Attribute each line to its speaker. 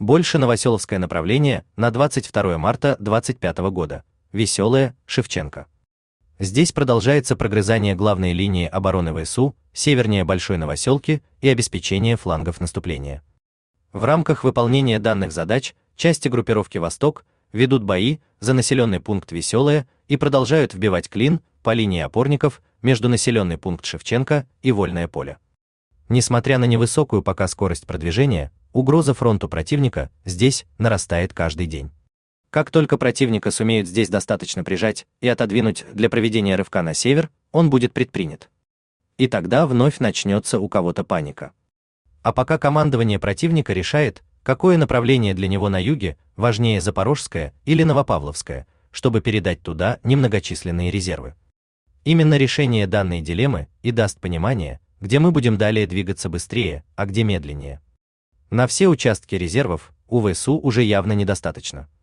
Speaker 1: Больше Новоселовское направление на 22 марта 25 года. Веселое, Шевченко. Здесь продолжается прогрызание главной линии обороны ВСУ, севернее Большой Новоселки и обеспечение флангов наступления. В рамках выполнения данных задач части группировки «Восток» ведут бои за населенный пункт Веселое и продолжают вбивать клин по линии опорников между населенный пункт Шевченко и Вольное поле. Несмотря на невысокую пока скорость продвижения, угроза фронту противника здесь нарастает каждый день. Как только противника сумеют здесь достаточно прижать и отодвинуть для проведения рывка на север, он будет предпринят. И тогда вновь начнется у кого-то паника. А пока командование противника решает, какое направление для него на юге важнее, Запорожское или Новопавловское, чтобы передать туда немногочисленные резервы. Именно решение данной дилеммы и даст понимание, где мы будем далее двигаться быстрее, а где медленнее. На все участки резервов у ВСУ уже явно недостаточно.